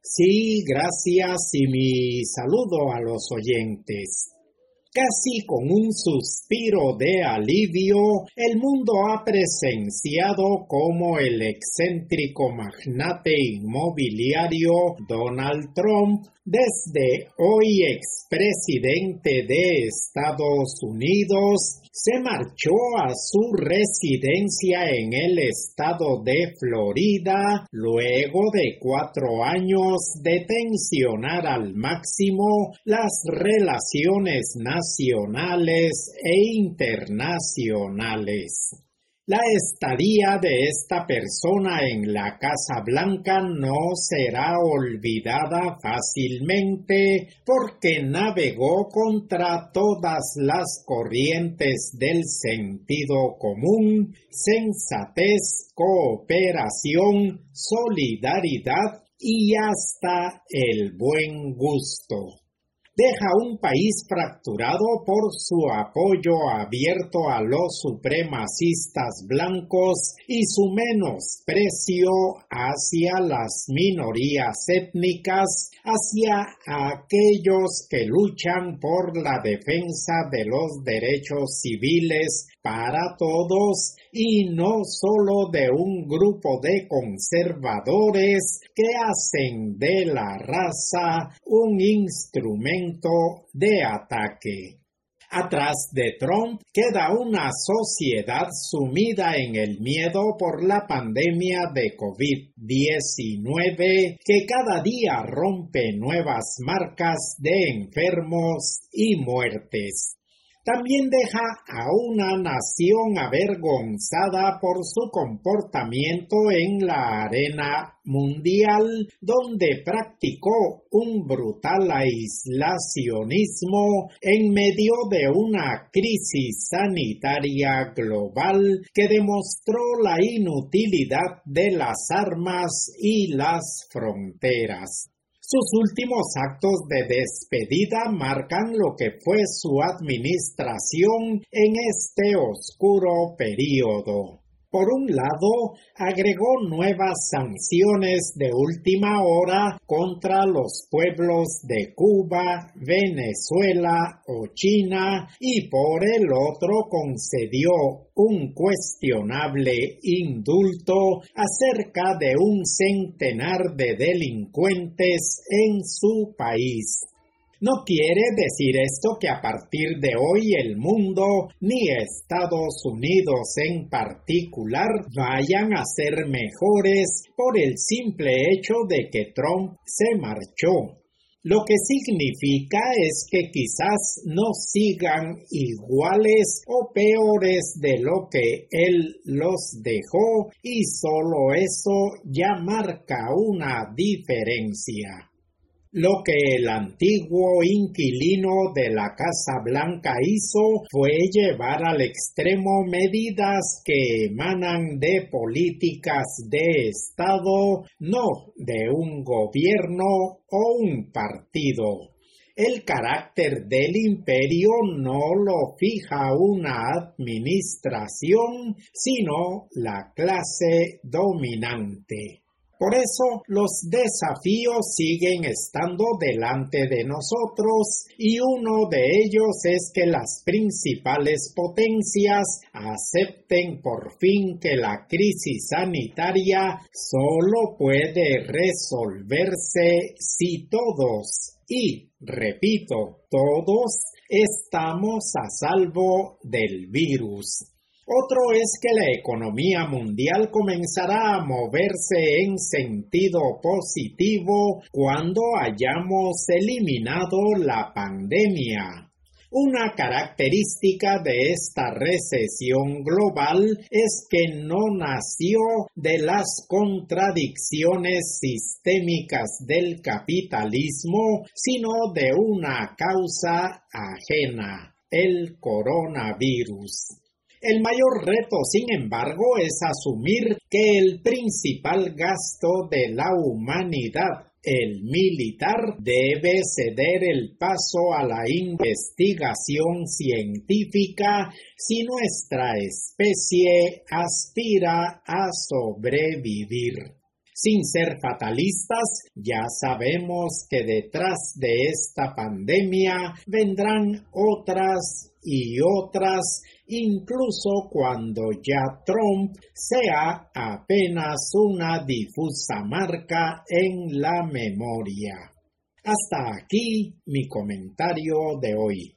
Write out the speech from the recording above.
Sí, gracias y mi saludo a los oyentes. Casi con un suspiro de alivio, el mundo ha presenciado cómo el excéntrico magnate inmobiliario Donald Trump, desde hoy expresidente de Estados Unidos, se marchó a su residencia en el estado de Florida luego de 4 años de tensionar al máximo las relaciones nacionales e internacionales. La estadía de esta persona en la Casa Blanca no será olvidada fácilmente porque navegó contra todas las corrientes del sentido común, sensatez, cooperación, solidaridad y hasta el buen gusto. Deja un país fracturado por su apoyo abierto a los supremacistas blancos y su menosprecio hacia las minorías étnicas, hacia aquellos que luchan por la defensa de los derechos civiles para todos y no solo de un grupo de conservadores que hacen de la raza un instrumento de ataque. Atrás de Trump queda una sociedad sumida en el miedo por la pandemia de COVID-19 que cada día rompe nuevas marcas de enfermos y muertes. También deja a una nación avergonzada por su comportamiento en la arena mundial, donde practicó un brutal aislacionismo en medio de una crisis sanitaria global que demostró la inutilidad de las armas y las fronteras. Sus últimos actos de despedida marcan lo que fue su administración en este oscuro período. Por un lado, agregó nuevas sanciones de última hora contra los pueblos de Cuba, Venezuela o China y por el otro concedió un cuestionable indulto acerca de un centenar de delincuentes en su país. No quiere decir esto que a partir de hoy el mundo, ni Estados Unidos en particular, vayan a ser mejores por el simple hecho de que Trump se marchó. Lo que significa es que quizás no sigan iguales o peores de lo que él los dejó y solo eso ya marca una diferencia. Lo que el antiguo inquilino de la Casa Blanca hizo fue llevar al extremo medidas que emanan de políticas de Estado, no de un gobierno o un partido. El carácter del imperio no lo fija una administración, sino la clase dominante. Por eso los desafíos siguen estando delante de nosotros y uno de ellos es que las principales potencias acepten por fin que la crisis sanitaria solo puede resolverse si todos, y repito, todos estamos a salvo del virus. Otro es que la economía mundial comenzará a moverse en sentido positivo cuando hayamos eliminado la pandemia. Una característica de esta recesión global es que no nació de las contradicciones sistémicas del capitalismo, sino de una causa ajena, el coronavirus. El mayor reto, sin embargo, es asumir que el principal gasto de la humanidad, el militar, debe ceder el paso a la investigación científica si nuestra especie aspira a sobrevivir. Sin ser fatalistas, ya sabemos que detrás de esta pandemia vendrán otras y otras, incluso cuando ya Trump sea apenas una difusa marca en la memoria. Hasta aquí mi comentario de hoy.